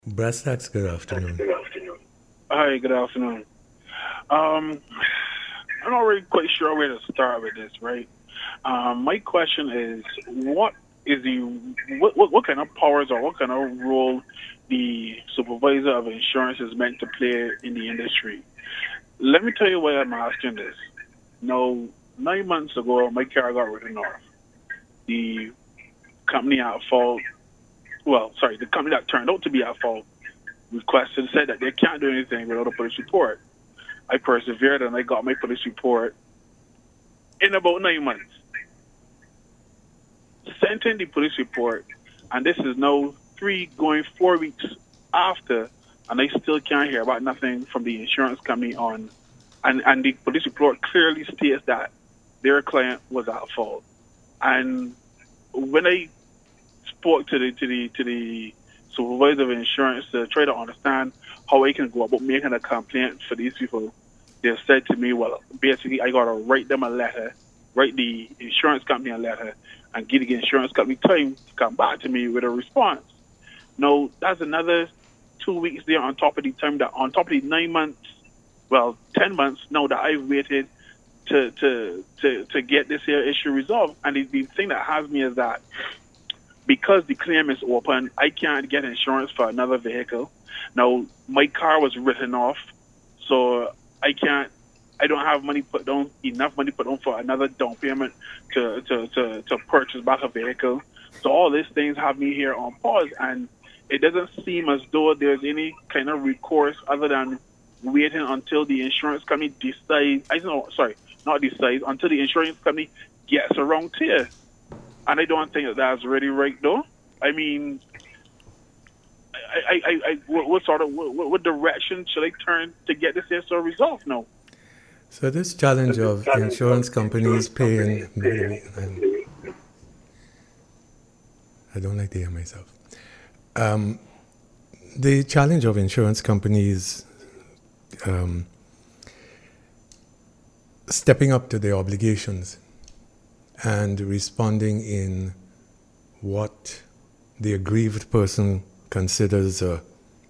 Brastax, good afternoon. Hi, good afternoon. Um, I'm not really quite sure where to start with this, right? My question is, what is the what kind of powers or what kind of role the supervisor of insurance is meant to play in the industry? Let me tell you why I'm asking this. Now, 9 months ago, my car got written off. The company at fault, well, sorry, the company that turned out to be at fault requested said that they can't do anything without a police report. I persevered and I got my police report in about 9 months. Sent in the police report, and this is now 4 weeks after, and I still can't hear about nothing from the insurance company on. And the police report clearly states that their client was at fault. And when I spoke to the supervisor of insurance to try to understand how I can go about making a complaint for these people, they said to me, well, basically, I got to write them a letter, write the insurance company a letter, and give the insurance company time to come back to me with a response. Now, that's another 2 weeks there on top of the time that, on top of the 9 months, well, 10 months now that I've waited to get this here issue resolved. And the thing that has me is that because the claim is open, I can't get insurance for another vehicle. Now, my car was written off, so I don't have enough money put down for another down payment to purchase back a vehicle. So all these things have me here on pause, and it doesn't seem as though there's any kind of recourse other than waiting until the insurance company decides, not decides, until the insurance company gets around to it. And I don't think that's really right, though. I mean, what direction should I turn to get this issue resolved now? So this challenge of insurance companies paying, I don't like to hear myself. The challenge of insurance companies stepping up to their obligations and responding in what the aggrieved person considers a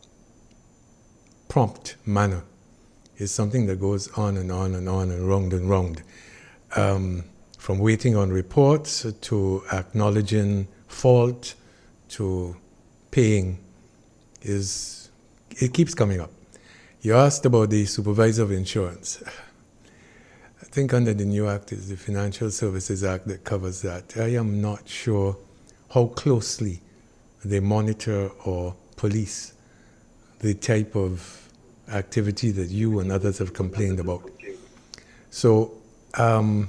prompt manner is something that goes on and on and on and round and round. From waiting on reports to acknowledging fault to paying it keeps coming up. You asked about the supervisor of insurance. I think under the new act is the Financial Services Act that covers that. I am not sure how closely they monitor or police the type of activity that you and others have complained about. So I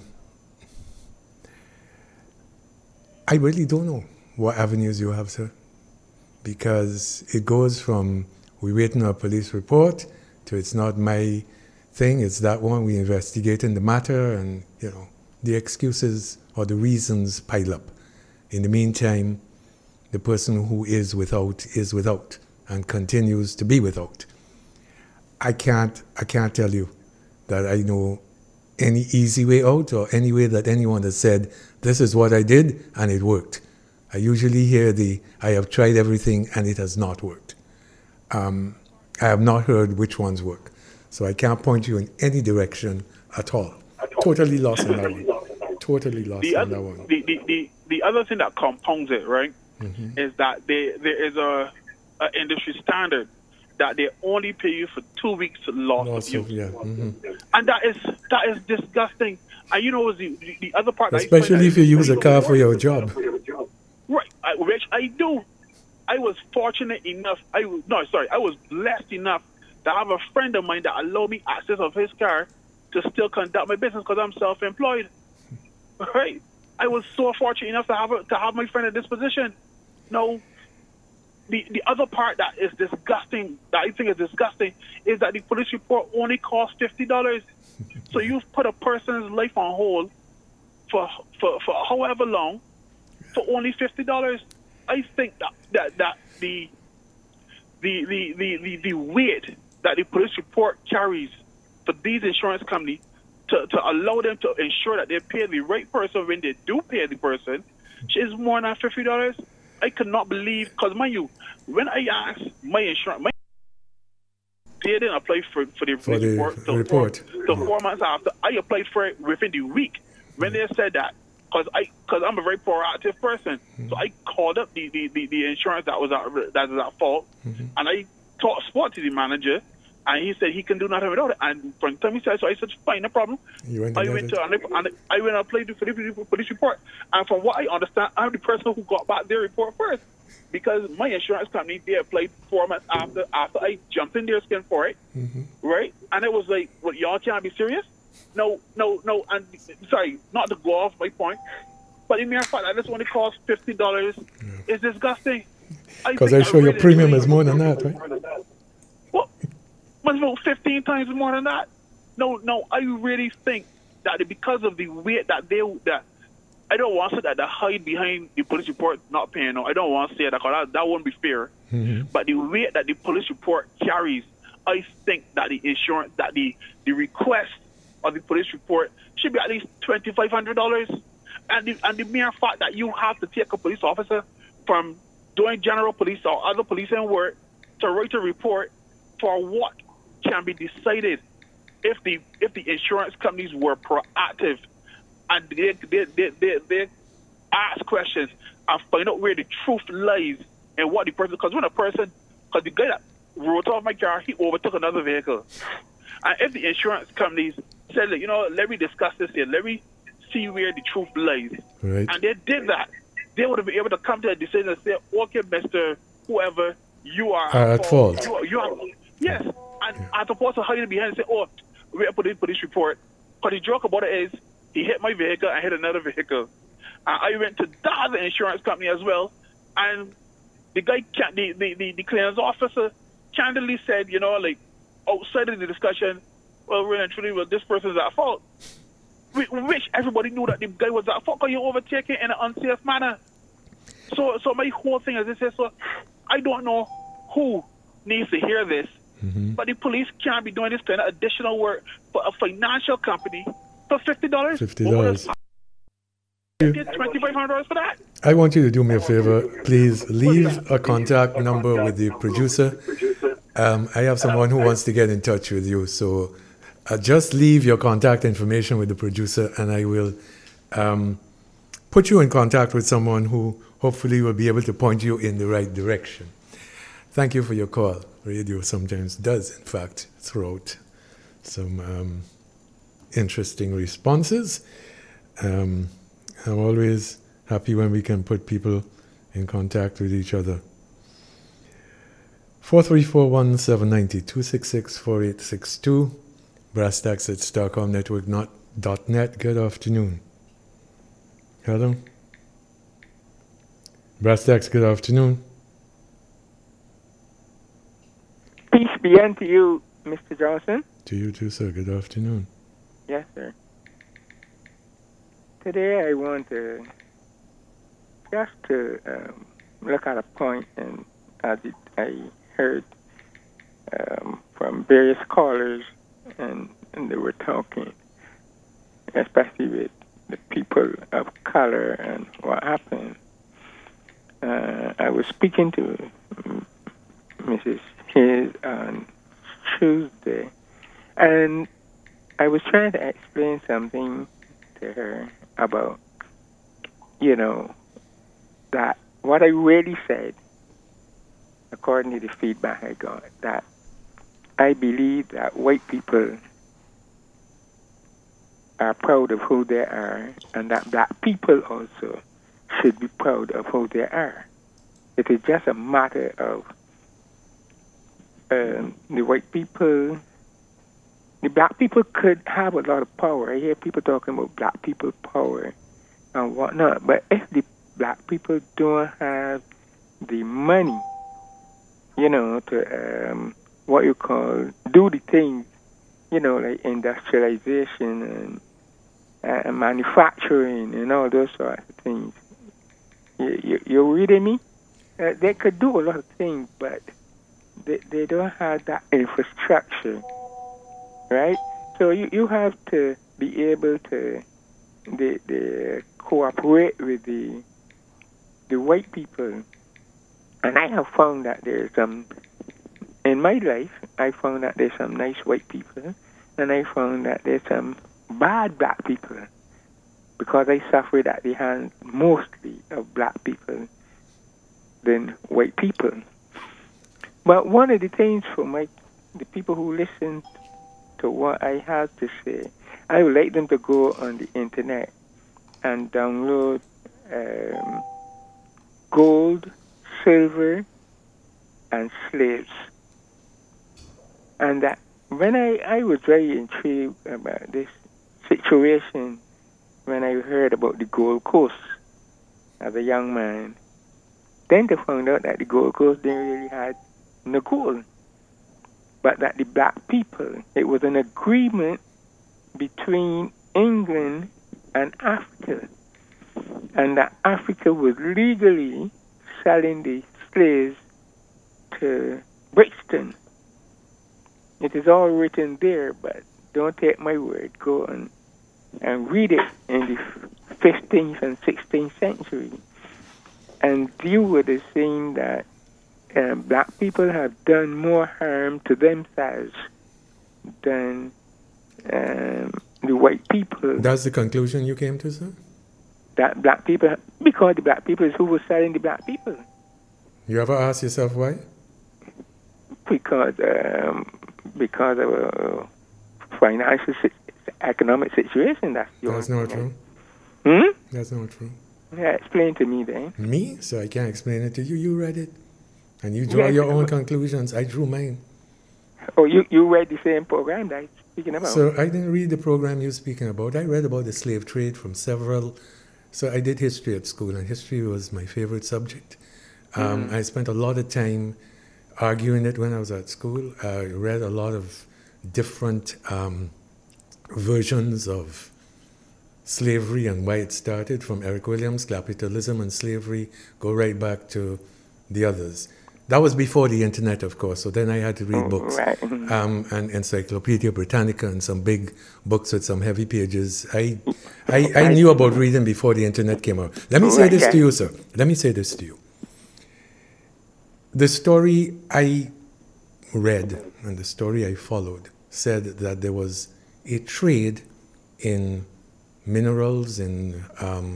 really don't know what avenues you have, sir, because it goes from we waiting on a police report to it's not my thing, it's that one, we investigating the matter, and the excuses or the reasons pile up. In the meantime, the person who is without and continues to be without. I can't tell you that I know any easy way out or any way that anyone has said, this is what I did and it worked. I usually hear I have tried everything and it has not worked. I have not heard which ones work. So I can't point you in any direction at all. Totally lost on that one. Totally lost on that one. The other thing that compounds it, right, is that there is a industry standard that they only pay you for 2 weeks loss of use. Yeah. And that is disgusting. And the other part, especially if you use a car for your job. Right, which I do. I was fortunate enough. I was blessed enough to have a friend of mine that allowed me access of his car to still conduct my business because I'm self-employed. Right, I was so fortunate enough to have my friend in this position. Now, the other part that is disgusting, that I think is disgusting, is that the police report only costs $50. So you've put a person's life on hold for however long for only $50. I think that the weight that the police report carries for these insurance companies to allow them to ensure that they pay the right person when they do pay the person is more than $50. I could not believe, because mind you, when I asked my insurance, they didn't apply for the report. So 4 months after, I applied for it within the week. When they said that, because I'm a very proactive person, so I called up the insurance that was at fault, and I spoke to the manager, and he said he can do nothing without it. And from the time he said so, I said, fine, no problem. I went and applied for the police report. And from what I understand, I'm the person who got back their report first. Because my insurance company, they applied 4 months after I jumped in their skin for it, right? And it was like, well, y'all can't be serious? No. And sorry, not to go off my point, but the mere fact that this only costs $50 is disgusting. Because I'm sure your premium is more than that, right? Well, must be about 15 times more than that. No, I really think that because of the weight that I don't want to say that they hide behind the police report not paying. No, I don't want to say that because that won't be fair. But the weight that the police report carries, I think that the insurance, that the request of the police report should be at least $2,500. And the mere fact that you have to take a police officer from doing general police or other policing work to write a report for what can be decided if the insurance companies were proactive and they ask questions and find out where the truth lies and what the person, because the guy that wrote off my car, he overtook another vehicle. And if the insurance companies said, let me discuss this here, let me see where the truth lies, right, and they did that, they would have been able to come to a decision and say, okay, Mr. Whoever, you are at fault. You are, yes. And as opposed to hiding behind and say, oh, we have put in police report. Because the joke about it is, he hit my vehicle, I hit another vehicle. I went to the other insurance company as well, and the guy, the claims officer, candidly said, outside of the discussion, well, really and truly, this person's at fault. Which everybody knew that the guy was at fault because you overtaking in an unsafe manner. So my whole thing is this: so I don't know who needs to hear this, but the police can't be doing this kind of additional work for a financial company for $50. $50. Get $2,500 for that. I want you to do me a favor. Please leave a contact number with the producer. I have someone who wants to get in touch with you, so just leave your contact information with the producer, and I will put you in contact with someone who hopefully will be able to point you in the right direction. Thank you for your call. Radio sometimes does, in fact, throw out some interesting responses. I'm always happy when we can put people in contact with each other. 434-1790, 266-4862, BrassTax@StarComNetwork.net. Good afternoon. Hello? BrassTax, good afternoon. Peace be unto you, Mr. Johnson. To you too, sir. Good afternoon. Yes, sir. Today I want to look at a point, and I heard from various callers, and they were talking, especially with the people of color and what happened. I was speaking to Mrs. Hayes on Tuesday, and I was trying to explain something to her about, that what I really said, according to the feedback I got, that I believe that white people are proud of who they are, and that black people also should be proud of who they are. It is just a matter of the white people. The black people could have a lot of power. I hear people talking about black people power and whatnot, but if the black people don't have the money, to what you call do the things, like industrialization and manufacturing and all those sorts of things. You reading me? They could do a lot of things, but they don't have that infrastructure, right? So you have to be able to cooperate with the white people And I have found that there's in my life, I found that there's some nice white people, and I found that there's some bad black people, because I suffered at the hands mostly of black people than white people. But one of the things for the people who listen to what I have to say, I would like them to go on the internet and download Gold, Silver, and Slaves. And that when I was very intrigued about this situation when I heard about the Gold Coast as a young man. Then to find out that the Gold Coast didn't really have no gold, but that the black people, it was an agreement between England and Africa, and that Africa was legally selling the slaves to Brixton. It is all written there, but don't take my word. Go and read it in the 15th and 16th century and deal with the saying that black people have done more harm to themselves than the white people. That's the conclusion you came to, sir? That black people, because the black people is who was selling the black people. You ever ask yourself why? Because of financial, economic situation. That's not true. That's not true. Yeah, explain to me then. Me? So I can't explain it to you. You read it. And you draw your own conclusions. I drew mine. Oh, you read the same program that I'm speaking about? So I didn't read the program you're speaking about. I read about the slave trade from several. So I did history at school, and history was my favorite subject. I spent a lot of time arguing it when I was at school. I read a lot of different versions of slavery and why it started, from Eric Williams, Capitalism and Slavery, go right back to the others. That was before the internet, of course, so then I had to read books. Right. And Encyclopedia Britannica and some big books with some heavy pages. I knew about reading before the internet came out. Let me say this to you, sir. Let me say this to you. The story I read and the story I followed said that there was a trade in minerals, in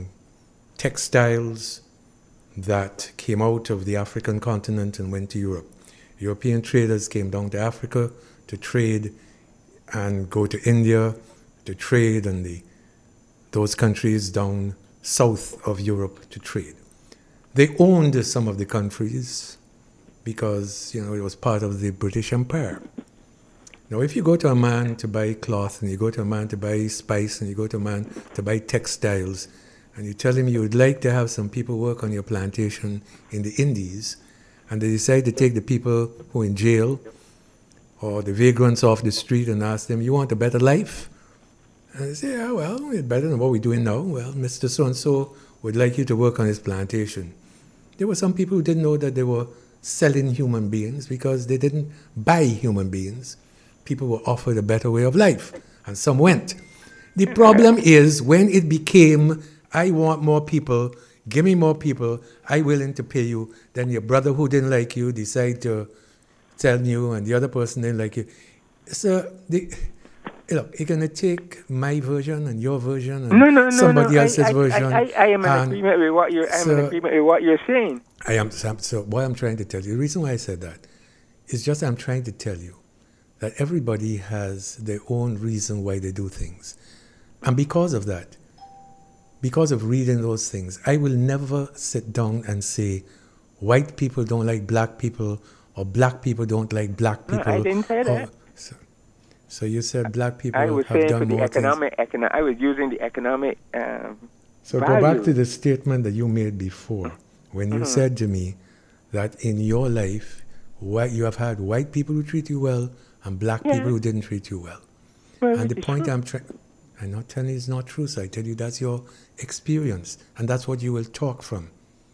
textiles that came out of the African continent and went to Europe. European traders came down to Africa to trade and go to India to trade, and those countries down south of Europe to trade. They owned some of the countries because, it was part of the British Empire. Now, if you go to a man to buy cloth, and you go to a man to buy spice, and you go to a man to buy textiles, and you tell him you would like to have some people work on your plantation in the Indies, and they decide to take the people who are in jail or the vagrants off the street and ask them, you want a better life? And they say, yeah, well, it's better than what we're doing now. Well, Mr. So-and-so would like you to work on his plantation. There were some people who didn't know that they were selling human beings because they didn't buy human beings. People were offered a better way of life, and some went. The problem is when it became, I want more people, give me more people, I'm willing to pay you, then your brother who didn't like you decide to tell you, and the other person didn't like you. So, look, you're going to take my version and your version and somebody else's version. I am in agreement with what you're saying. I am. So what I'm trying to tell you, the reason why I said that is just I'm trying to tell you that everybody has their own reason why they do things. And because of that, because of reading those things, I will never sit down and say white people don't like black people or black people don't like black people. No, I didn't say that. So you said black people have done more things. I was saying for the economic, I was using the economic So go back to the statement that you made before when you said to me that in your life, you have had white people who treat you well and black people who didn't treat you well. And the point I'm not telling you it's not true, so I tell you that's your experience, and that's what you will talk from.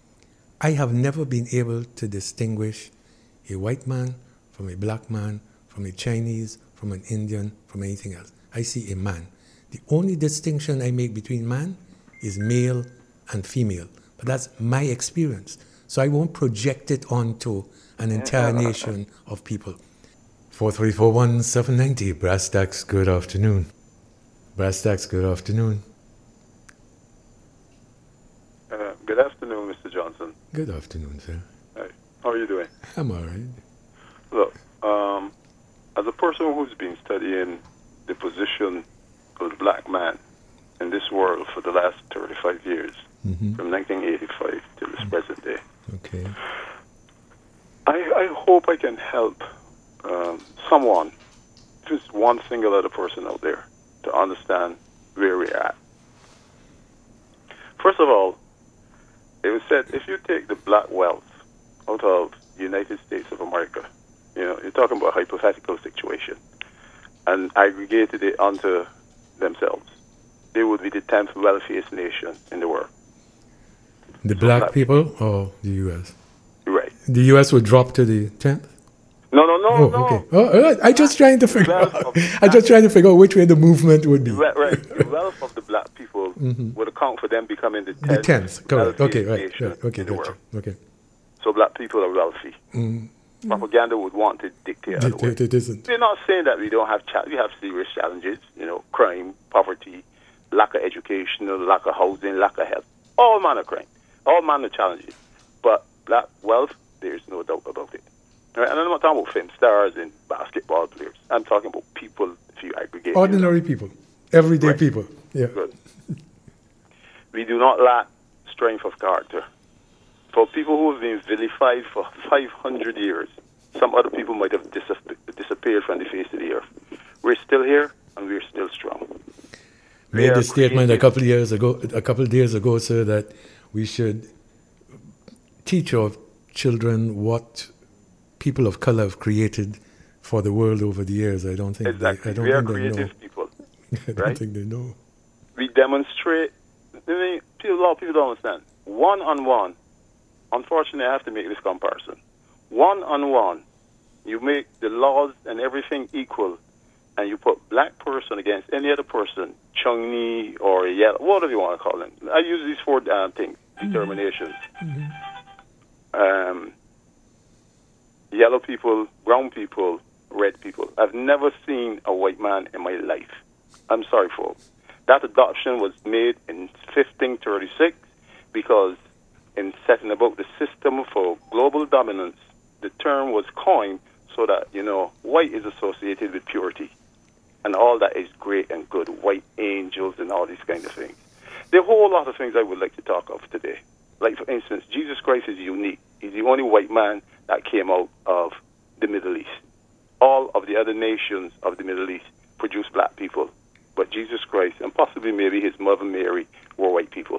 I have never been able to distinguish a white man from a black man, from a Chinese, from an Indian, from anything else. I see a man. The only distinction I make between man is male and female, but that's my experience. So I won't project it onto an entire nation of people. 4341790, Brass Tacks, good afternoon. Brass Tacks, good afternoon. Good afternoon, Mr. Johnson. Good afternoon, sir. Hi. How are you doing? I'm all right. Look, as a person who's been studying the position of the black man in this world for the last 35 years, from 1985 to this present day, Okay. I hope I can help someone, just one single other person out there, to understand where we're at. First of all, it was said if you take the black wealth out of the United States of America, you're talking about a hypothetical situation, and aggregated it onto themselves, they would be the 10th wealthiest nation in the world. The black people or the U.S.? Right. The U.S. would drop to the 10th? No. Okay. Oh, all right. I'm just trying to figure out which way the movement would be. Right. The wealth of the black people would account for them becoming the 10th. The 10th, correct. Okay, right. Nation Okay, in the gotcha. world. Okay. So black people are wealthy. Propaganda would want to dictate otherwise. It isn't. We're not saying that we don't have we have serious challenges, crime, poverty, lack of education, lack of housing, lack of health, all manner of crime, all manner of challenges. But black wealth, there's no doubt about it. Right? And I'm not talking about film stars and basketball players. I'm talking about people, if you aggregate. Ordinary people, everyday people. Yeah. Good. We do not lack strength of character. For people who have been vilified for 500 years, some other people might have disappeared from the face of the earth. We're still here, and we're still strong. Made a statement a couple of days ago, sir, that we should teach our children what people of color have created for the world over the years. I don't think exactly. they We are know. creative people. I don't think they know. We demonstrate. A lot of people don't understand. One-on-one. Unfortunately, I have to make this comparison. One-on-one, you make the laws and everything equal, and you put black person against any other person, Chungney or yellow, whatever you want to call them. I use these four things, determinations. Yellow people, brown people, red people. I've never seen a white man in my life. I'm sorry, folks. That adoption was made in 1536 because in setting about the system for global dominance, the term was coined so that, white is associated with purity. And all that is great and good, white angels and all these kind of things. There are a whole lot of things I would like to talk of today. Like, for instance, Jesus Christ is unique. He's the only white man that came out of the Middle East. All of the other nations of the Middle East produced black people. But Jesus Christ, and possibly maybe his mother Mary, were white people.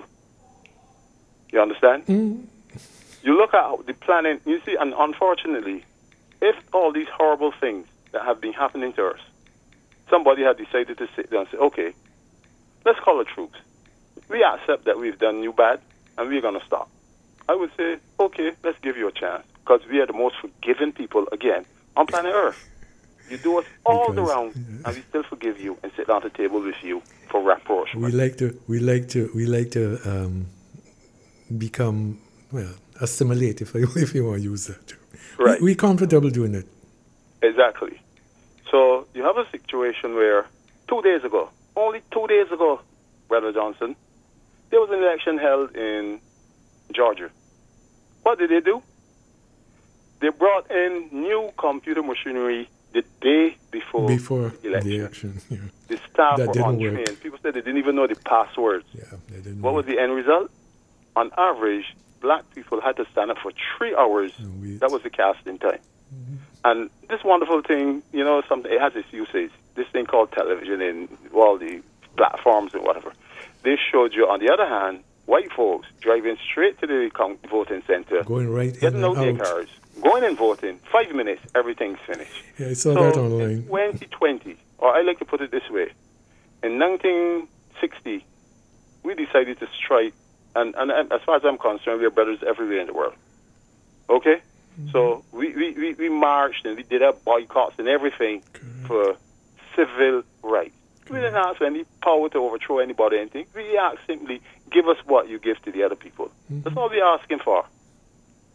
You understand? You look at the planet, you see, and unfortunately, if all these horrible things that have been happening to us, somebody had decided to sit down and say, okay, let's call the troops. We accept that we've done you bad, and we're going to stop. I would say, okay, let's give you a chance, because we are the most forgiving people, again, on planet Earth. You do us all the round, and we still forgive you and sit down at the table with you for rapprochement. We like to become, assimilate, if you want to use that term. Right. We're comfortable doing it. Exactly. So you have a situation where 2 days ago, only 2 days ago, Brother Johnson, there was an election held in Georgia. What did they do? They brought in new computer machinery the day before the election. Yeah. The staff That were didn't untrained. work. People said they didn't even know the passwords. Yeah, they didn't What was the end result? On average, black people had to stand up for 3 hours. That was the casting time. And this wonderful thing, something, it has its uses. This thing called television and all the platforms and whatever. They showed you, on the other hand, white folks driving straight to the voting center, going right getting in out and their out. cars, going and voting. 5 minutes, everything's finished. Yeah, I saw that online. In 2020, or I like to put it this way, in 1960, we decided to strike, and as far as I'm concerned, we are brothers everywhere in the world. Okay? So we marched and we did our boycotts and everything for civil rights. We didn't ask for any power to overthrow anybody or anything. We asked simply, give us what you give to the other people. That's all we're asking for.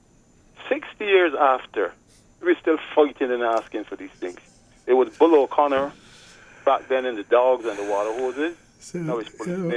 60 years after, we're still fighting and asking for these things. It was Bull O'Connor back then in the dogs and the water hoses. So, Now it's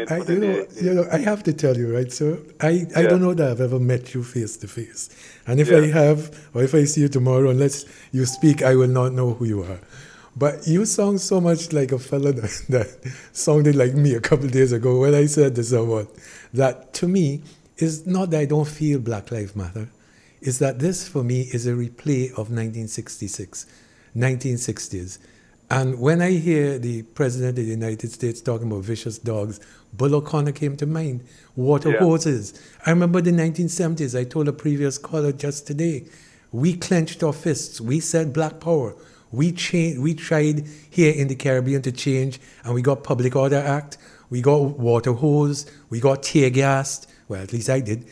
I have to tell you, right? So I don't know that I've ever met you face to face. And if Yeah. I have, or if I see you tomorrow, unless you speak, I will not know who you are. But you sound so much like a fella that sounded like me a couple of days ago when I said to someone that to me is not that I don't feel Black Lives Matter. Is that this for me is a replay of 1966, 1960s. And when I hear the President of the United States talking about vicious dogs, Bull O'Connor came to mind, water hoses. I remember the 1970s, I told a previous caller just today, we clenched our fists, we said Black Power. We tried here in the Caribbean to change, and we got Public Order Act, we got water hose, we got tear gassed, well, at least I did.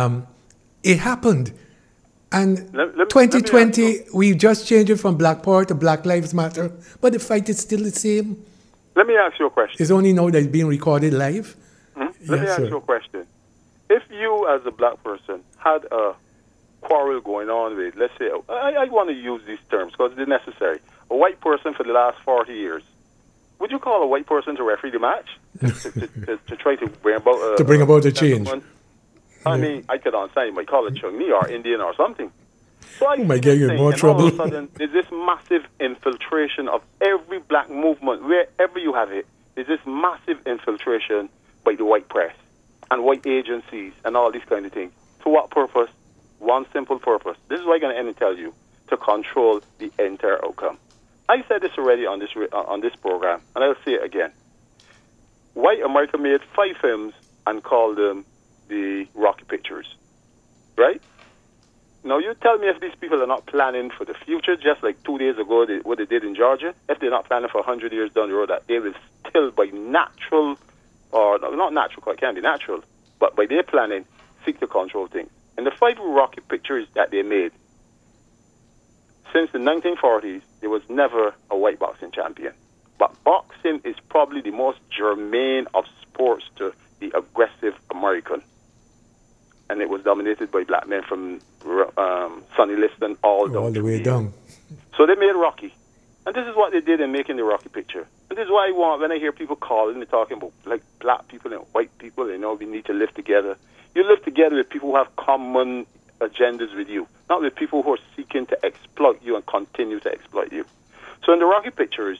It happened. And 2020, we just changed it from Black Power to Black Lives Matter, but the fight is still the same. Let me ask you a question. It's only now that it's being recorded live. Let me ask you a question. If you, as a black person, had a quarrel going on with, let's say, I want to use these terms because they're necessary, a white person for the last 40 years, would you call a white person to referee the match? to try to bring about a change? I mean, I could understand you might call it Chung-Ni or Indian or something. So I might get you in more trouble. All of a sudden, there's this massive infiltration of every black movement, wherever you have it. There's this massive infiltration by the white press and white agencies and all these kind of things. To what purpose? One simple purpose. This is what I'm going to end and tell you, to control the entire outcome. I said this already on this program, and I'll say it again. White America made 5 films and called them the Rocky Pictures, right? Now, you tell me if these people are not planning for the future, just like 2 days ago, what they did in Georgia, if they're not planning for 100 years down the road, that they will still, by natural, or not natural, because it can't be natural, but by their planning, seek to control things. And the 5 Rocky Pictures that they made, since the 1940s, there was never a white boxing champion. But boxing is probably the most germane of sports to the aggressive American. And it was dominated by black men from Sonny Liston all the way down. So they made Rocky. And this is what they did in making the Rocky picture. And this is why I want, when I hear people calling and talking about like black people and white people, we need to live together. You live together with people who have common agendas with you, not with people who are seeking to exploit you and continue to exploit you. So in the Rocky pictures,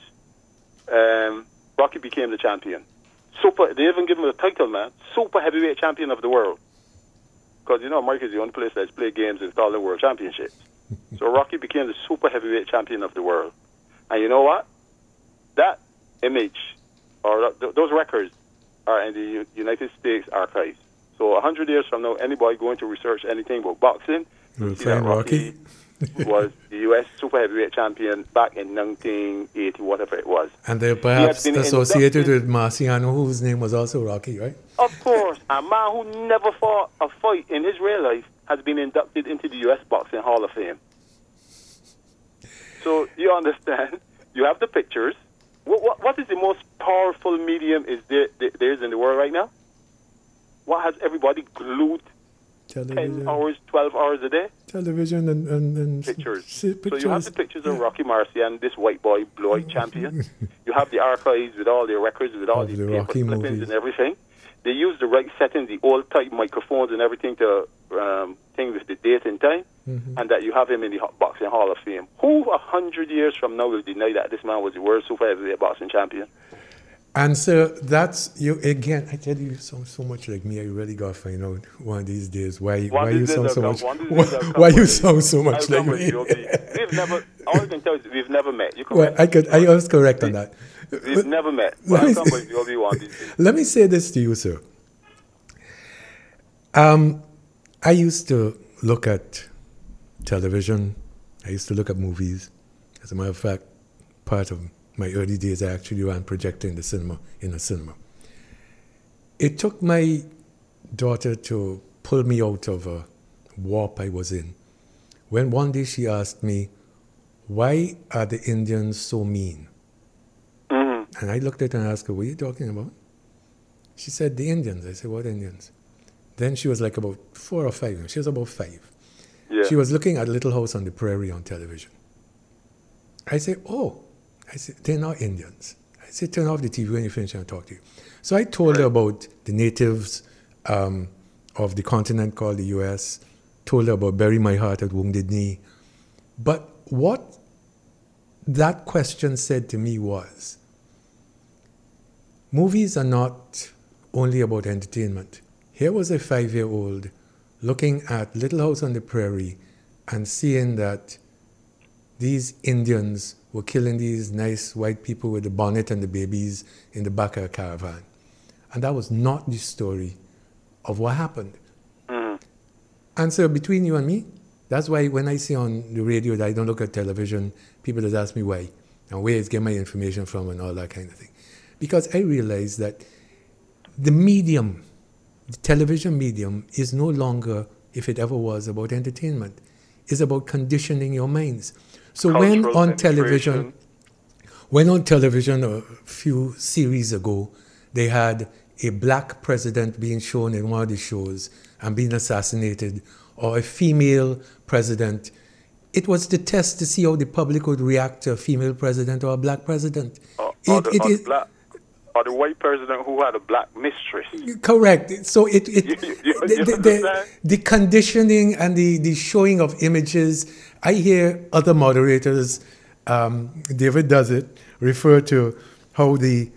Rocky became the champion. They even give him a title, man. Super heavyweight champion of the world. Because, America is the only place that's played games and called the world championships. So Rocky became the super heavyweight champion of the world. And you know what? That image, or those records, are in the United States archives. So 100 years from now, anybody going to research anything about boxing, will find Rocky was the U.S. super heavyweight champion back in 1980, whatever it was. And they're perhaps associated with Marciano, whose name was also Rocky, right? Of course. A man who never fought a fight in his real life has been inducted into the U.S. Boxing Hall of Fame. So you understand, you have the pictures. What is the most powerful medium there is in the world right now? What has everybody glued television. 10 hours, 12 hours a day? Television and pictures. pictures. So you have the pictures of Rocky Marciano, this white boy, blue-eyed champion. You have the archives with all their records, with all these paper clippings and everything. They use the right settings, the old-type microphones and everything to thing with the date and time, and that you have him in the Boxing Hall of Fame. Who 100 years from now will deny that this man was the world super heavyweight boxing champion? And so that's you again. I tell you, so much like me. I really got to find out one of these days why you sound so much. Why you sound so much like me? We've never. All I can tell you is we've never met. I was correct on that. We've never met. Let me say this to you, sir. I used to look at television. I used to look at movies. As a matter of fact, part of my early days, I actually ran projector in a cinema. It took my daughter to pull me out of a warp I was in. When one day she asked me, why are the Indians so mean? Mm-hmm. And I looked at her and asked her, what are you talking about? She said, the Indians. I said, what Indians? Then she was like about 4 or 5. She was about 5. Yeah. She was looking at Little House on the Prairie on television. I said, oh. I said, they're not Indians. I said, turn off the TV when you finish and I'll talk to you. So I told her about the natives of the continent called the U.S., told her about Bury My Heart at Wounded Knee. But what that question said to me was, movies are not only about entertainment. Here was a 5-year-old looking at Little House on the Prairie and seeing that these Indians were killing these nice white people with the bonnet and the babies in the back of a caravan. And that was not the story of what happened. Mm-hmm. And so between you and me, that's why when I see on the radio that I don't look at television, people just ask me why and where I get my information from and all that kind of thing. Because I realize that the medium, the television medium, is no longer, if it ever was, about entertainment. It's about conditioning your minds. So when on television a few series ago, they had a black president being shown in one of the shows and being assassinated, or a female president, it was the test to see how the public would react to a female president or a black president. Or the white president who had a black mistress. Correct. So the conditioning and the showing of images. I hear other moderators, David does it, refer to how the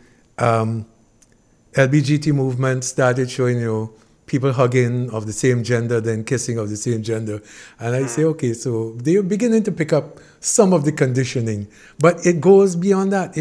LGBT movement started showing, people hugging of the same gender, then kissing of the same gender. And I say, okay, so they're beginning to pick up some of the conditioning, but it goes beyond that.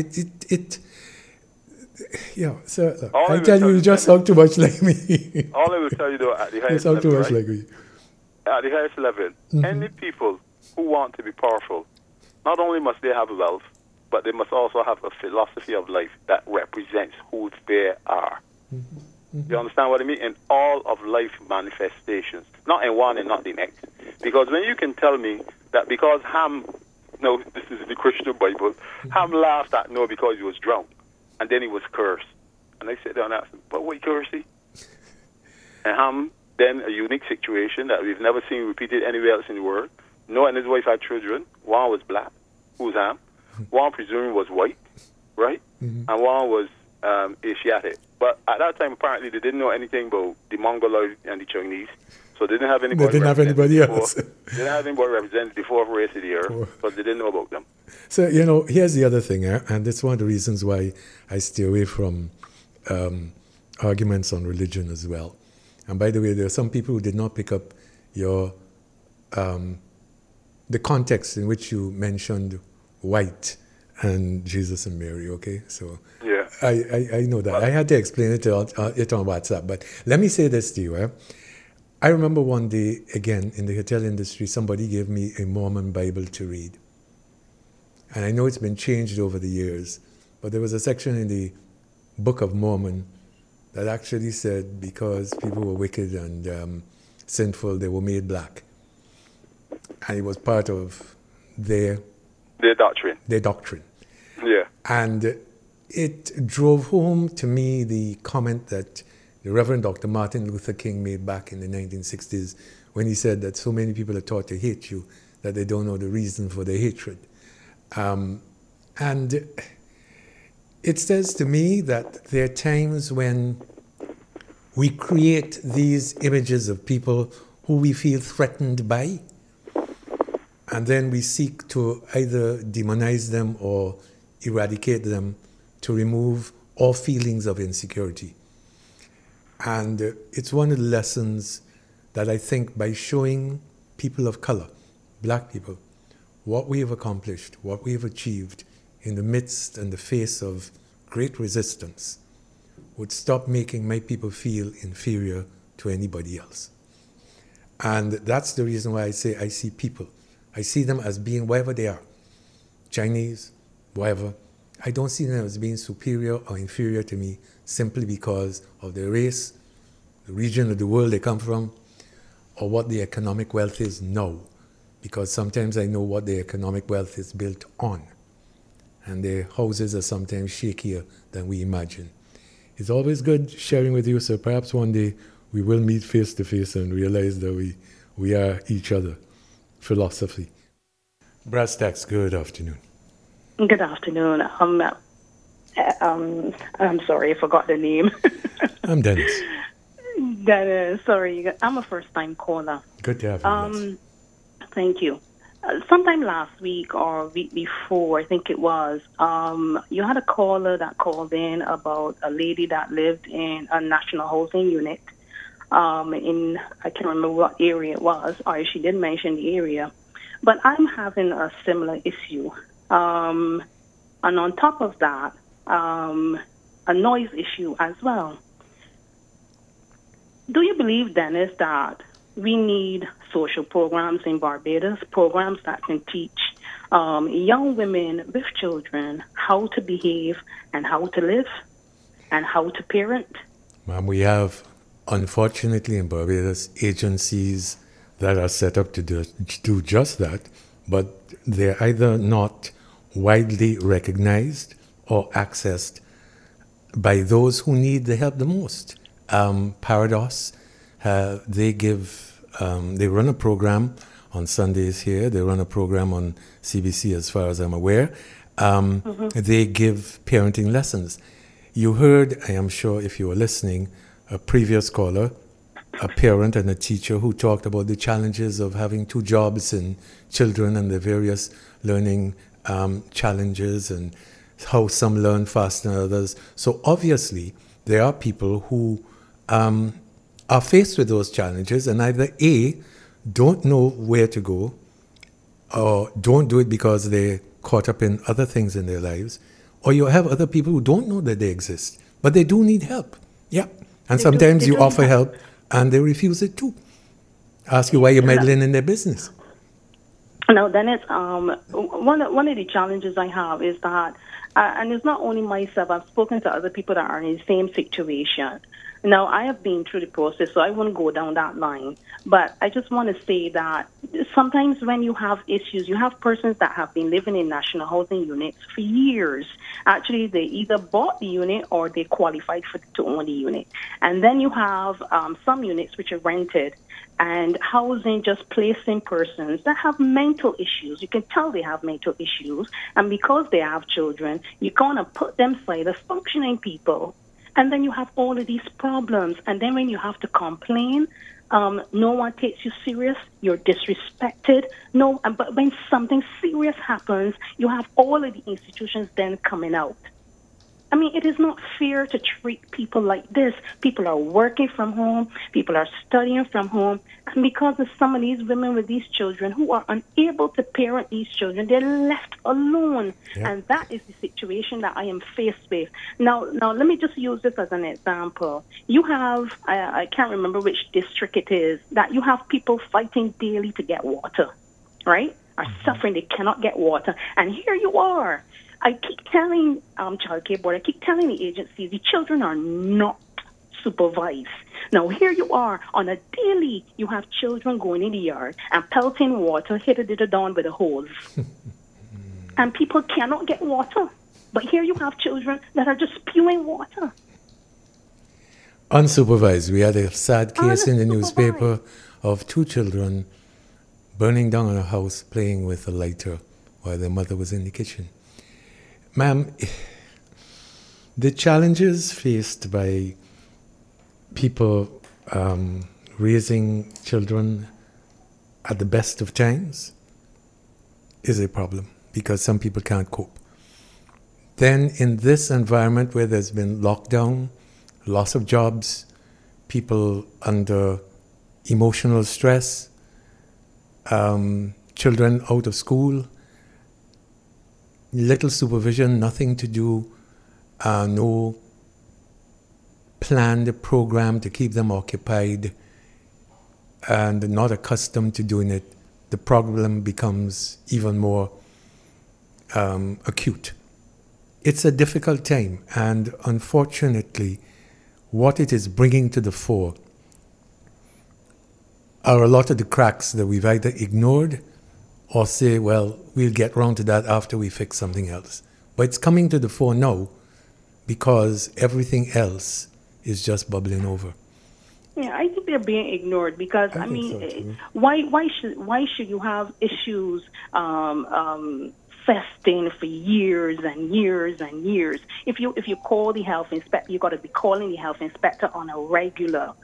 So look, I tell you, you just sound too much like me. All I will tell you though, at the highest level, you sound too much like me. At the highest level, any people who want to be powerful, not only must they have wealth, but they must also have a philosophy of life that represents who they are. You understand what I mean? In all of life manifestations, not in one and not the next. Because when you can tell me that because Ham, this is the Christian Bible, Ham laughed at Noah because he was drunk, and then he was cursed. And I sit down and ask him, but why curse he? And Ham, then a unique situation that we've never seen repeated anywhere else in the world. Noah and his wife had children. One was black, who was Ham. One, presumably, was white, right? And one was Asiatic. But at that time, apparently, they didn't know anything about the Mongoloid and the Chinese. So they didn't have anybody. They didn't have anybody else. They didn't have anybody representing the fourth race of the earth, but they didn't know about them. So, here's the other thing, and it's one of the reasons why I stay away from arguments on religion as well. And by the way, there are some people who did not pick up your the context in which you mentioned white and Jesus and Mary, okay? So yeah. I know that. I had to explain it on WhatsApp. But let me say this to you. I remember one day, again, in the hotel industry, somebody gave me a Mormon Bible to read. And I know it's been changed over the years, but there was a section in the Book of Mormon that actually said because people were wicked and sinful, they were made black. And it was part of their doctrine. Their doctrine. Yeah. And it drove home to me the comment that the Reverend Dr. Martin Luther King made back in the 1960s when he said that so many people are taught to hate you that they don't know the reason for their hatred. And it says to me that there are times when we create these images of people who we feel threatened by, and then we seek to either demonize them or eradicate them to remove all feelings of insecurity. And it's one of the lessons that I think by showing people of color, black people, what we have accomplished, what we have achieved in the midst and the face of great resistance would stop making my people feel inferior to anybody else. And that's the reason why I say I see people. I see them as being wherever they are, Chinese, whatever. I don't see them as being superior or inferior to me simply because of their race, the region of the world they come from, or what the economic wealth is now. Because sometimes I know what the economic wealth is built on. And their houses are sometimes shakier than we imagine. It's always good sharing with you, so perhaps one day we will meet face to face and realize that we are each other. philosophy. Brass Tacks, good afternoon. Good afternoon. I'm sorry, I forgot the name. I'm Dennis. Dennis, sorry, I'm a first-time caller. Good to have you. Thank you. Sometime last week or week before, I think it was, you had a caller that called in about a lady that lived in a national housing unit in, I can't remember what area it was, or she did mention the area. But I'm having a similar issue. And on top of that, a noise issue as well. Do you believe, Dennis, that we need social programs in Barbados, programs that can teach young women with children how to behave and how to live and how to parent? Ma'am, we have, unfortunately, in Barbados, agencies that are set up to do just that, but they're either not widely recognized or accessed by those who need the help the most. Parados, they run a program on Sundays here. They run a program on CBC as far as I'm aware. They give parenting lessons. You heard, I am sure if you were listening, a previous caller, a parent and a teacher who talked about the challenges of having two jobs and children and the various learning challenges and how some learn faster than others. So obviously, there are people who are faced with those challenges and either A, don't know where to go, or don't do it because they're caught up in other things in their lives, or you have other people who don't know that they exist, but they do need help. Yeah. And sometimes you offer help and they refuse it too. Ask you why you're meddling in their business. No, then it's one of the challenges I have is that, and it's not only myself, I've spoken to other people that are in the same situation. Now, I have been through the process, so I won't go down that line. But I just want to say that sometimes when you have issues, you have persons that have been living in national housing units for years. Actually, they either bought the unit or they qualified to own the unit. And then you have some units which are rented, and housing just placing persons that have mental issues. You can tell they have mental issues. And because they have children, you're going to put them aside as functioning people. And then you have all of these problems. And then when you have to complain, no one takes you serious. You're disrespected. But when something serious happens, you have all of the institutions then coming out. I mean, it is not fair to treat people like this. People are working from home. People are studying from home. And because of some of these women with these children who are unable to parent these children, they're left alone. Yep. And that is the situation that I am faced with. Now, let me just use this as an example. You have, I can't remember which district it is, that you have people fighting daily to get water, right? Are suffering. They cannot get water. And here you are. I keep telling Child Care Board, I keep telling the agencies, the children are not supervised. Now, here you are, on a daily, you have children going in the yard and pelting water, hit it down with a hose. And people cannot get water. But here you have children that are just spewing water. Unsupervised. We had a sad case in the newspaper of two children burning down a house playing with a lighter while their mother was in the kitchen. Ma'am, the challenges faced by people raising children at the best of times is a problem because some people can't cope. Then in this environment where there's been lockdown, loss of jobs, people under emotional stress, children out of school, little supervision, nothing to do, no planned program to keep them occupied, and not accustomed to doing it, the problem becomes even more acute. It's a difficult time, and unfortunately, what it is bringing to the fore are a lot of the cracks that we've either ignored or say, well, we'll get round to that after we fix something else. But it's coming to the fore now because everything else is just bubbling over. Yeah, I think they're being ignored because I think so, too. why should you have issues festering for years and years and years? If you call the health inspector, you got to be calling the health inspector on a regular,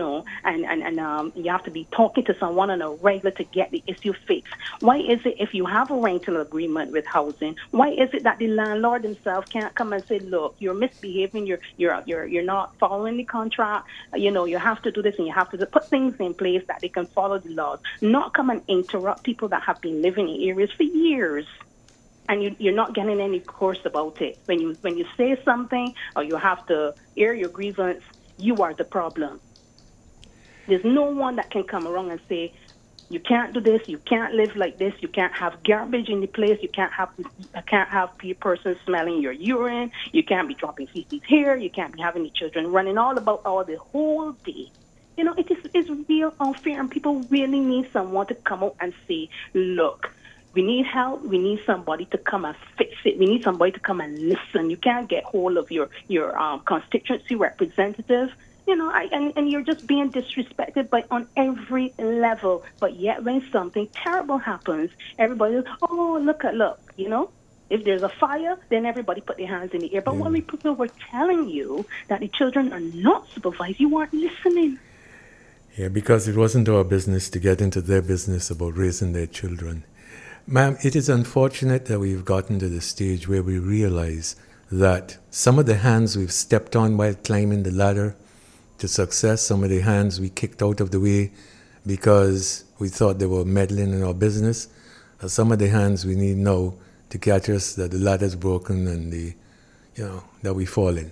and you have to be talking to someone on a regular to get the issue fixed. Why is it if you have a rental agreement with housing, why is it that the landlord himself can't come and say, look, you're misbehaving, you're not following the contract, you have to do this and you have to put things in place that they can follow the laws, not come and interrupt people that have been living in areas for years. And you're not getting any course about it. When you say something or you have to air your grievance, you are the problem. There's no one that can come around and say, you can't do this, you can't live like this, you can't have garbage in the place, you can't have person smelling your urine, you can't be dropping feces here, you can't be having the children running all the whole day. It's real unfair, and people really need someone to come out and say, look, we need help. We need somebody to come and fix it. We need somebody to come and listen. You can't get hold of your constituency representative, and you're just being disrespected on every level. But yet, when something terrible happens, everybody's, look. If there's a fire, then everybody put their hands in the air. But when people were telling you that the children are not supervised, you weren't listening. Yeah, because it wasn't our business to get into their business about raising their children. Ma'am, it is unfortunate that we've gotten to the stage where we realize that some of the hands we've stepped on while climbing the ladder to success, some of the hands we kicked out of the way because we thought they were meddling in our business, are some of the hands we need now to catch us that the ladder's broken and that we fall in.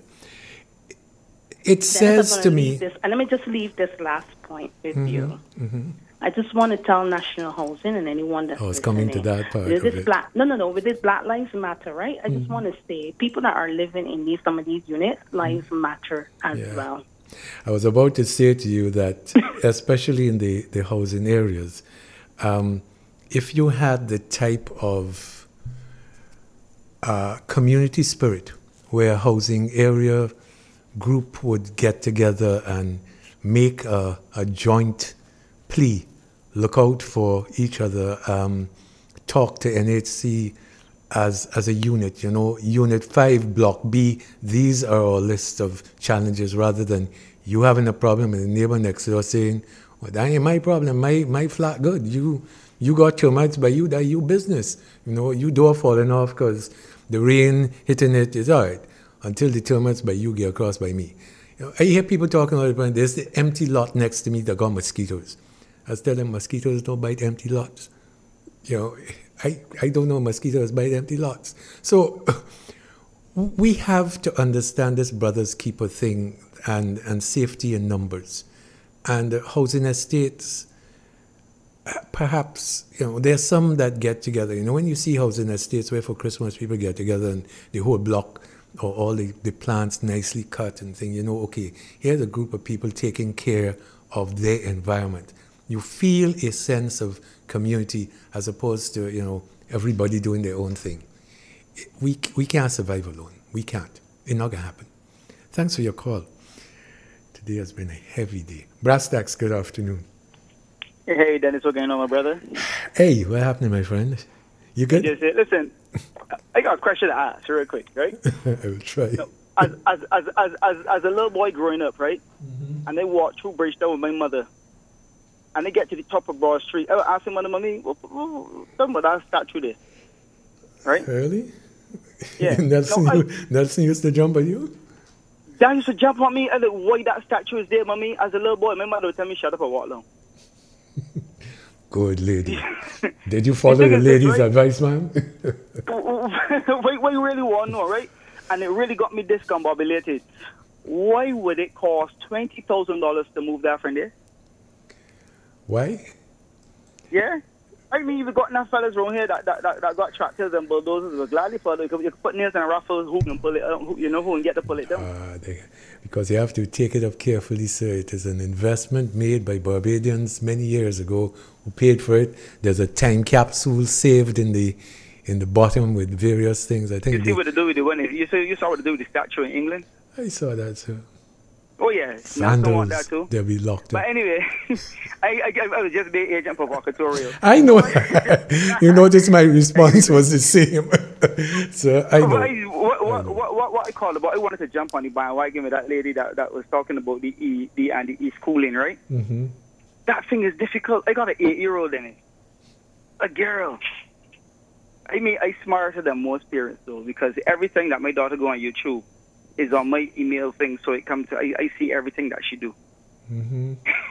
It says to me... And let me just leave this last point with you. Mm-hmm. I just want to tell National Housing and anyone that's it's coming to that part with of this it. with this Black Lives Matter, right? I just want to say people that are living in some of these units, lives matter as well. I was about to say to you that, especially in the housing areas, if you had the type of community spirit where a housing area group would get together and make a joint plea, look out for each other, talk to NHC as a unit, Unit 5, Block B, these are our list of challenges, rather than you having a problem and the neighbor next door saying, well, that ain't my problem, my flat good, you got termites by you, that you business, you door falling off because the rain hitting it is all right, until the termites by you get across by me. I hear people talking all the time, there's the empty lot next to me that got mosquitoes. I was telling them mosquitoes don't bite empty lots. I don't know mosquitoes bite empty lots. So we have to understand this brother's keeper thing and safety in numbers. And housing estates, perhaps, there's some that get together. When you see housing estates where for Christmas people get together and the whole block or all the plants nicely cut and things, okay, here's a group of people taking care of their environment. You feel a sense of community as opposed to, everybody doing their own thing. We can't survive alone. We can't. It's not going to happen. Thanks for your call. Today has been a heavy day. Brass Tacks, good afternoon. Hey, Dennis, what's going on, my brother? Hey, what happened, my friend? You good? Listen, I got a question to ask real quick, right? I will try. As a little boy growing up, right? Mm-hmm. And they walk through Bridgetown with my mother. And they get to the top of Broad Street. I asked him, Mommy, tell me about that statue there. Right? Really? Yeah. Nelson used to jump at you? Dad used to jump on me and why that statue is there, Mommy. As a little boy, my mother would tell me, shut up and walk along. Good lady. Did you follow the lady's advice, man? What you really want to know, right? And it really got me discombobulated. Why would it cost $20,000 to move that from there? Why? Yeah. I mean, you've got enough fellas around here that got tractors and bulldozers will gladly follow. You can put nails in a raffle, who can pull it, who can get to pull it down. Because you have to take it up carefully, sir. It is an investment made by Barbadians many years ago who paid for it. There's a time capsule saved in the bottom with various things. I think. You see what they do with the one? You saw what they do with the statue in England? I saw that, sir. Oh yeah, Nelson want that Vandals, too. they'll be locked But up. anyway, I was just being agent provocatorial. I know. You notice my response was the same. So I know. What I called about, I wanted to jump on the bandwagon with that lady that was talking about the E schooling, right? Mm-hmm. That thing is difficult. I got an 8-year-old in it, a girl. I mean, I smarter than most parents though, because everything that my daughter go on YouTube is on my email thing, so it comes. I see everything that she do. Mm-hmm.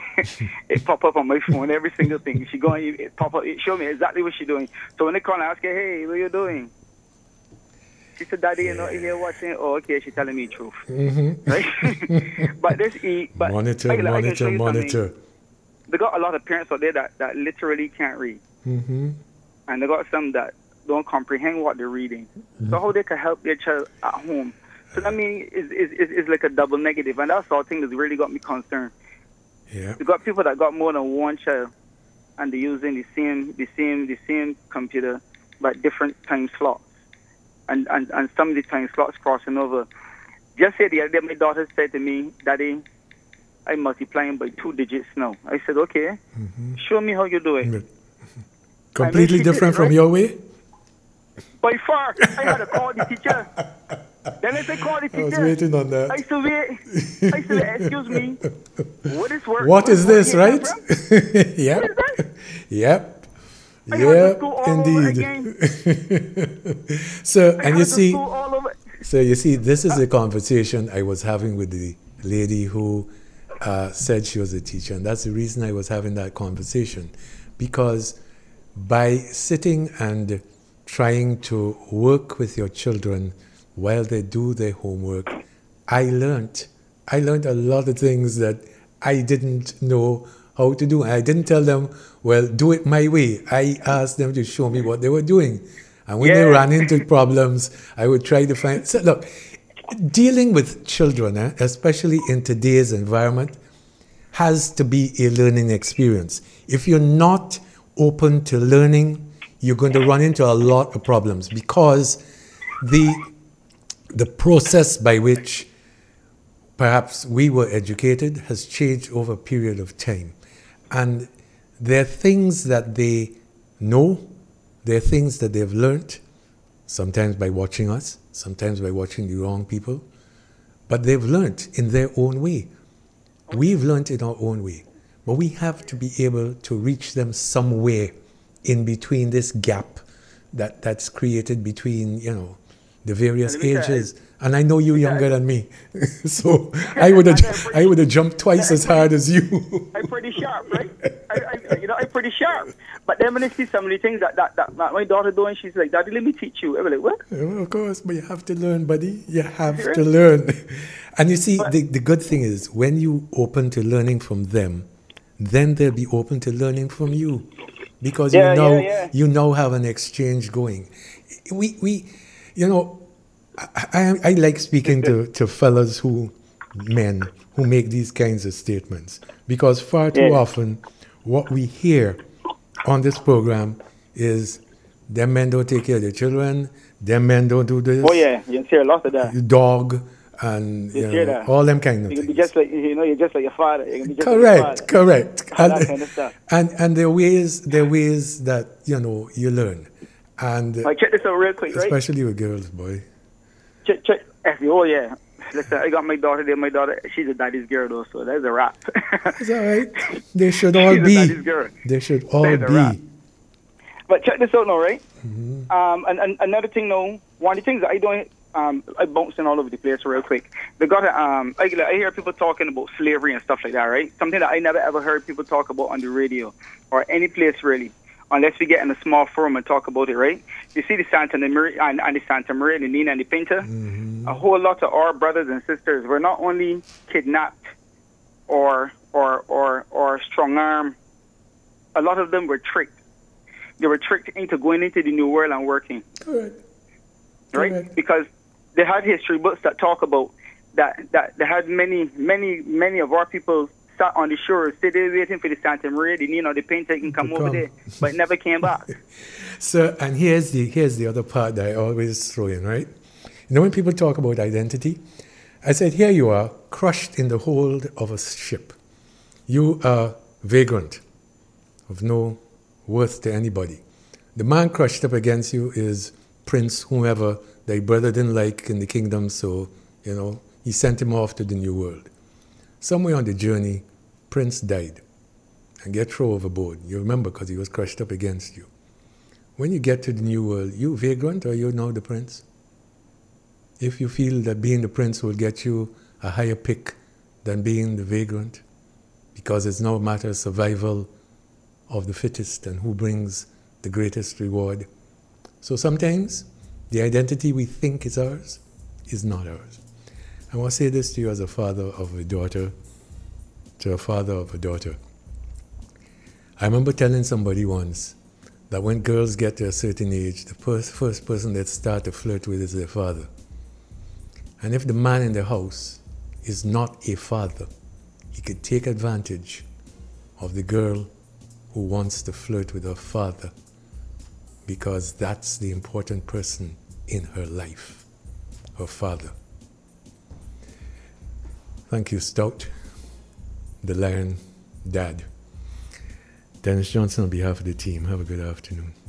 It pop up on my phone, every single thing. She go on, it pop up, it show me exactly what she doing. So when they call and ask her, hey, what you doing? She said, Daddy, you know, here watching. Oh, okay, she's telling me the truth. Mm-hmm. Right? But this but monitor. They got a lot of parents out there that literally can't read. Mm-hmm. And they got some that don't comprehend what they're reading. Mm-hmm. So how they can help their child at home. So that means is like a double negative. And that's the thing that's really got me concerned. Yeah. You got people that got more than one child and they're using the same computer but different time slots. And some of the time slots crossing over. Just say the other day my daughter said to me, Daddy, I'm multiplying by 2 digits now. I said, okay, show me how you do it. Completely different from your way? By far. I had to call the teacher. Then I said, call the teacher. I was waiting on that. I said, wait, excuse me. What is work? What is this, right? Yep. What is that? Yep. I had to go all over Indeed. again. So, I and had you to see, go all over. so you see, this is a conversation I was having with the lady who said she was a teacher, and that's the reason I was having that conversation, because by sitting and trying to work with your children while they do their homework, I learned a lot of things that I didn't know how to do. I didn't tell them, well, do it my way. I asked them to show me what they were doing. And when they ran into problems, I would try to find... So look, dealing with children, especially in today's environment, has to be a learning experience. If you're not open to learning, you're going to run into a lot of problems, because the process by which perhaps we were educated has changed over a period of time. And there are things that they know, there are things that they've learned, sometimes by watching us, sometimes by watching the wrong people, but they've learned in their own way. We've learned in our own way, but we have to be able to reach them somewhere in between this gap that's created between, the various ages. And I know you're younger than me, so I would have jumped twice as hard as you. I'm pretty sharp, right? I'm pretty sharp. But then when I see some of the things that my daughter doing, she's like, Daddy, let me teach you. I'm like, what? Well, of course, but you have to learn, buddy. You have to learn. And you see, the good thing is, when you open to learning from them, then they'll be open to learning from you, because you now have an exchange going. I like speaking to fellas men who make these kinds of statements, because far too often what we hear on this program is, them men don't take care of their children, them men don't do this. Oh yeah, you hear a lot of that. Dog, and all them kind of things. Be just like, you're just like your father. You're just correct. And that kind of stuff. And there are ways that you learn. And check this out real quick, right? Especially with girls, boy. Check. Oh yeah. Listen, I got my daughter there. My daughter, she's a daddy's girl though, so that's a wrap. It's all right. They should all she's be. A daddy's girl. They should all be. But check this out now, right? Mm-hmm. And another thing now, one of the things that I don't, I bouncing all over the place real quick. They got I hear people talking about slavery and stuff like that, right? Something that I never ever heard people talk about on the radio or any place really, unless we get in a small forum and talk about it, right? You see the Santa Maria and the Santa Maria, the Nina and the Pinta. Mm-hmm. A whole lot of our brothers and sisters were not only kidnapped or strong armed. A lot of them were tricked. They were tricked into going into the New World and working. Correct. Right? Correct. Because they had history books that talk about that they had many of our people sat on the shore, sitting waiting for the Santa Maria, the Nina, the Pinta can come over there, but never came back. So, and here's the other part that I always throw in, right? When people talk about identity, I said, here you are, crushed in the hold of a ship. You are vagrant, of no worth to anybody. The man crushed up against you is Prince, whomever thy brother didn't like in the kingdom, so, he sent him off to the New World. Somewhere on the journey, Prince died and get thrown overboard. You remember, because he was crushed up against you. When you get to the New World, you vagrant or you now the prince? If you feel that being the prince will get you a higher pick than being the vagrant, because it's now a matter of survival of the fittest and who brings the greatest reward. So sometimes the identity we think is ours is not ours. I want to say this to you as a father of a daughter, to a father of a daughter. I remember telling somebody once that when girls get to a certain age, the first person that start to flirt with is their father. And if the man in the house is not a father, he could take advantage of the girl who wants to flirt with her father, because that's the important person in her life, her father. Thank you, Stout, the Lion Dad. Dennis Johnson on behalf of the team. Have a good afternoon.